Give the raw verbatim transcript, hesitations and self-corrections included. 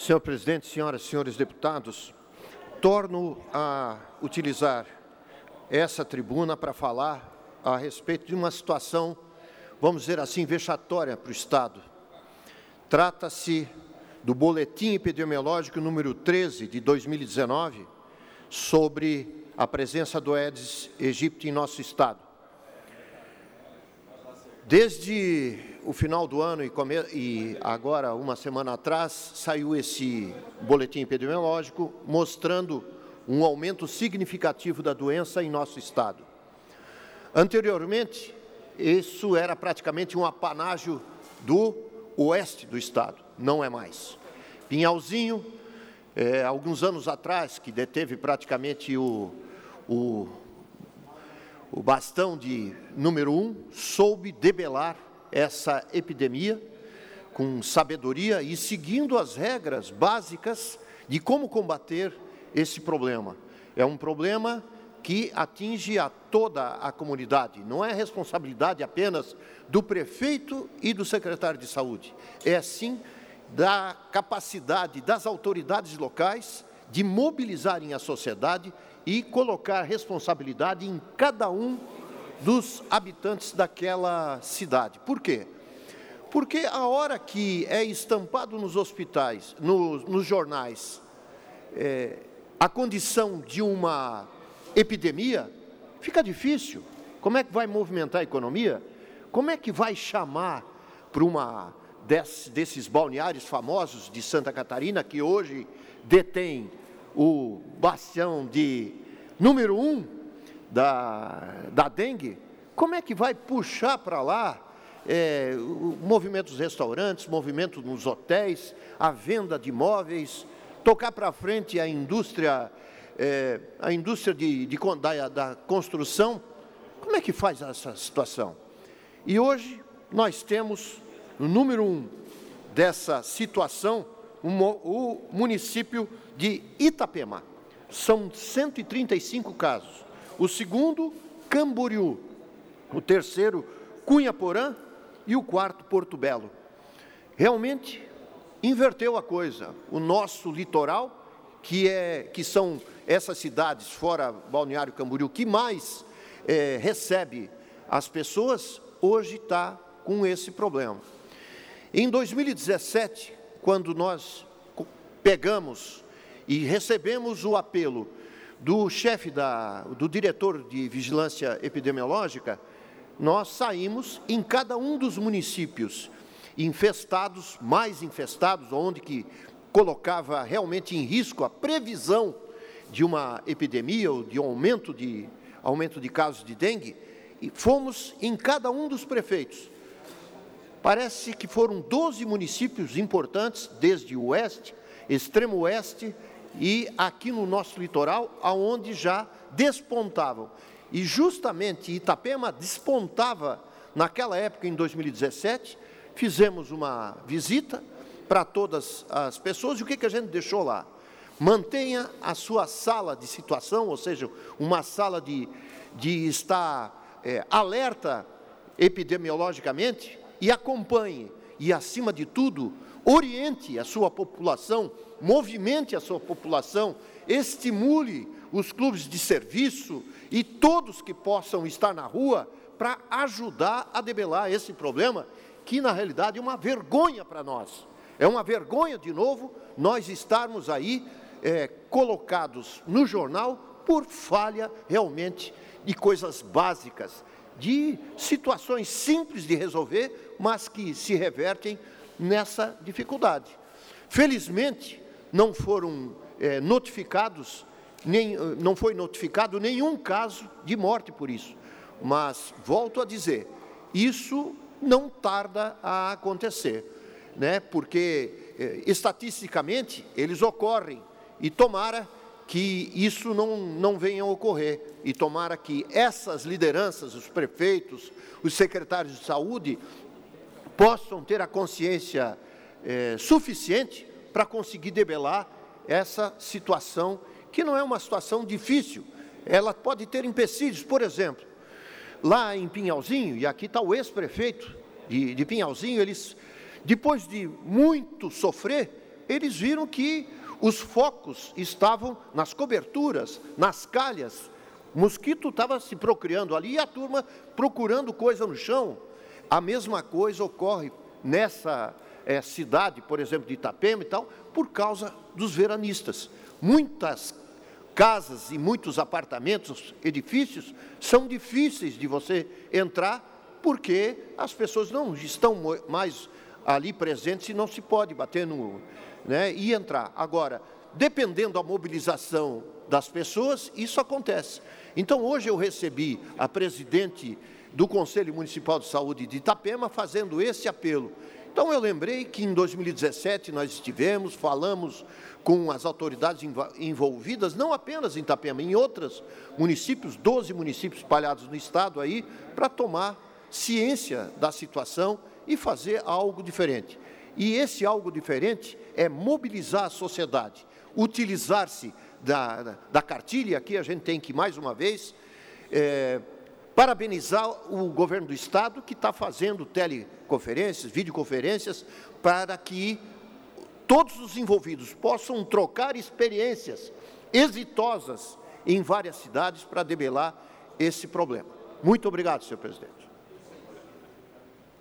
Senhor presidente, senhoras e senhores deputados, torno a utilizar essa tribuna para falar a respeito de uma situação, vamos dizer assim, vexatória para o Estado. Trata-se do Boletim Epidemiológico número treze de dois mil e dezenove sobre a presença do Aedes aegypti em nosso Estado. Desde o final do ano e, come... e agora, uma semana atrás, saiu esse boletim epidemiológico mostrando um aumento significativo da doença em nosso Estado. Anteriormente, isso era praticamente um apanágio do oeste do Estado, não é mais. Pinhalzinho, é, alguns anos atrás, que deteve praticamente o, o, o bastão de número um, soube debelar essa epidemia com sabedoria e seguindo as regras básicas de como combater esse problema. É um problema que atinge a toda a comunidade. Não é responsabilidade apenas do prefeito e do secretário de saúde. É, sim, da capacidade das autoridades locais de mobilizarem a sociedade e colocar responsabilidade em cada um dos habitantes daquela cidade. Por quê? Porque a hora que é estampado nos hospitais, no, nos jornais, é, a condição de uma epidemia, fica difícil. Como é que vai movimentar a economia? Como é que vai chamar para uma desse, desses balneários famosos de Santa Catarina, que hoje detém o bastião de número um da, da dengue? Como é que vai puxar para lá é, o movimento dos restaurantes, movimento nos hotéis, a venda de imóveis, tocar para frente a indústria É, a indústria de, de, da, da construção? Como é que faz essa situação? E hoje nós temos, no número um dessa situação, um, o município de Itapema. São cento e trinta e cinco casos. O segundo, Camboriú. O terceiro, Cunhaporã. E o quarto, Porto Belo. Realmente inverteu a coisa. O nosso litoral, que, é, que são essas cidades, fora Balneário Camboriú, que mais é, recebe as pessoas, hoje está com esse problema. Em dois mil e dezessete, quando nós pegamos e recebemos o apelo do chefe, da, do diretor de vigilância epidemiológica, nós saímos em cada um dos municípios infestados, mais infestados, onde que colocava realmente em risco a previsão de uma epidemia ou de um aumento de, aumento de casos de dengue, e fomos em cada um dos prefeitos. Parece que foram doze municípios importantes, desde o oeste, extremo oeste, e aqui no nosso litoral, aonde já despontavam. E justamente Itapema despontava, naquela época, em dois mil e dezessete, fizemos uma visita para todas as pessoas, e o que, que a gente deixou lá? Mantenha a sua sala de situação, ou seja, uma sala de, de estar é, alerta epidemiologicamente, e acompanhe, e acima de tudo, oriente a sua população, movimente a sua população, estimule os clubes de serviço e todos que possam estar na rua para ajudar a debelar esse problema, que na realidade é uma vergonha para nós. É uma vergonha, de novo, nós estarmos aí é, colocados no jornal por falha realmente de coisas básicas, de situações simples de resolver, mas que se revertem nessa dificuldade. Felizmente, não foram é, notificados, nem, não foi notificado nenhum caso de morte por isso. Mas, volto a dizer, isso não tarda a acontecer, né? Porque, eh, estatisticamente, eles ocorrem, e tomara que isso não, não venha a ocorrer, e tomara que essas lideranças, os prefeitos, os secretários de saúde, possam ter a consciência eh, suficiente para conseguir debelar essa situação, que não é uma situação difícil. Ela pode ter empecilhos, por exemplo, lá em Pinhalzinho, e aqui está o ex-prefeito de, de Pinhalzinho, eles, depois de muito sofrer, eles viram que os focos estavam nas coberturas, nas calhas. O mosquito estava se procriando ali e a turma procurando coisa no chão. A mesma coisa ocorre nessa é, cidade, por exemplo, de Itapema e tal, por causa dos veranistas. Muitas casas e muitos apartamentos, edifícios, são difíceis de você entrar porque as pessoas não estão mais ali presentes e não se pode bater no... Né, e entrar. Agora, dependendo da mobilização das pessoas, isso acontece. Então, hoje eu recebi a presidente do Conselho Municipal de Saúde de Itapema fazendo esse apelo. Então, eu lembrei que em dois mil e dezessete nós estivemos, falamos com as autoridades envolvidas, não apenas em Itapema, em outros municípios, doze municípios espalhados no estado aí, para tomar ciência da situação e fazer algo diferente. E esse algo diferente é mobilizar a sociedade, utilizar-se da, da, da cartilha, aqui a gente tem que, mais uma vez, é, parabenizar o governo do estado que está fazendo teleconferências, videoconferências, para que todos os envolvidos possam trocar experiências exitosas em várias cidades para debelar esse problema. Muito obrigado, senhor presidente.